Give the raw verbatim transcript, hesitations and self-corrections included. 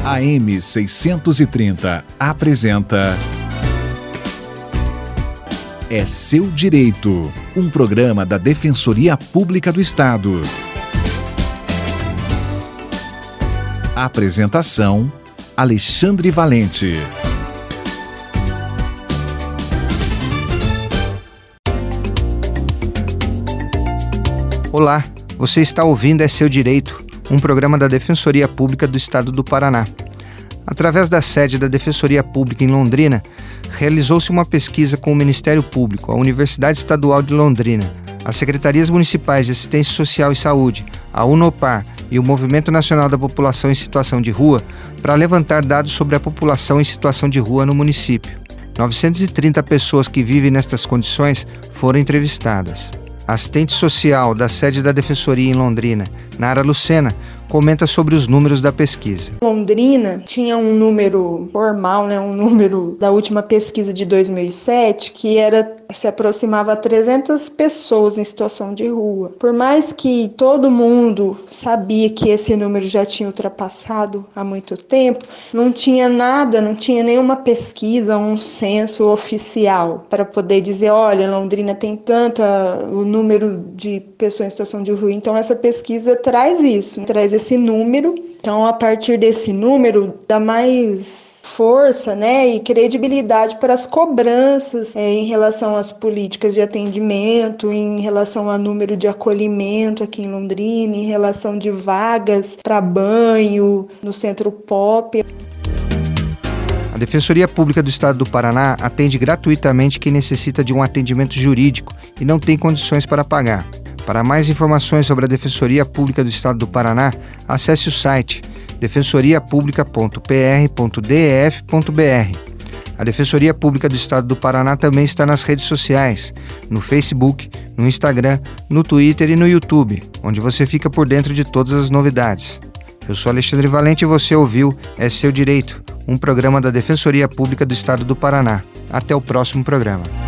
A M seiscentos e trinta apresenta É Seu Direito, um programa da Defensoria Pública do Estado. Apresentação: Alexandre Valente. Olá, você está ouvindo É Seu Direito, um programa da Defensoria Pública do Estado do Paraná. Através da sede da Defensoria Pública em Londrina, realizou-se uma pesquisa com o Ministério Público, a Universidade Estadual de Londrina, as Secretarias Municipais de Assistência Social e Saúde, a Unopar e o Movimento Nacional da População em Situação de Rua, para levantar dados sobre a população em situação de rua no município. novecentas e trinta pessoas que vivem nestas condições foram entrevistadas. A assistente social da sede da Defensoria em Londrina, Nara Lucena, comenta sobre os números da pesquisa. Londrina tinha um número formal, né, um número da última pesquisa de dois mil e sete, que era, se aproximava a trezentas pessoas em situação de rua. Por mais que todo mundo sabia que esse número já tinha ultrapassado há muito tempo, não tinha nada, não tinha nenhuma pesquisa, um censo oficial para poder dizer, olha, Londrina tem tanto a, o número de pessoas em situação de rua. Então essa pesquisa traz isso, traz esse número. Então, a partir desse número, dá mais força, né, e credibilidade para as cobranças é, em relação às políticas de atendimento, em relação ao número de acolhimento aqui em Londrina, em relação de vagas para banho no Centro Pop. A Defensoria Pública do Estado do Paraná atende gratuitamente quem necessita de um atendimento jurídico e não tem condições para pagar. Para mais informações sobre a Defensoria Pública do Estado do Paraná, acesse o site defensoria publica ponto p r ponto d f ponto b r. A Defensoria Pública do Estado do Paraná também está nas redes sociais, no Facebook, no Instagram, no Twitter e no YouTube, onde você fica por dentro de todas as novidades. Eu sou Alexandre Valente e você ouviu É Seu Direito, um programa da Defensoria Pública do Estado do Paraná. Até o próximo programa.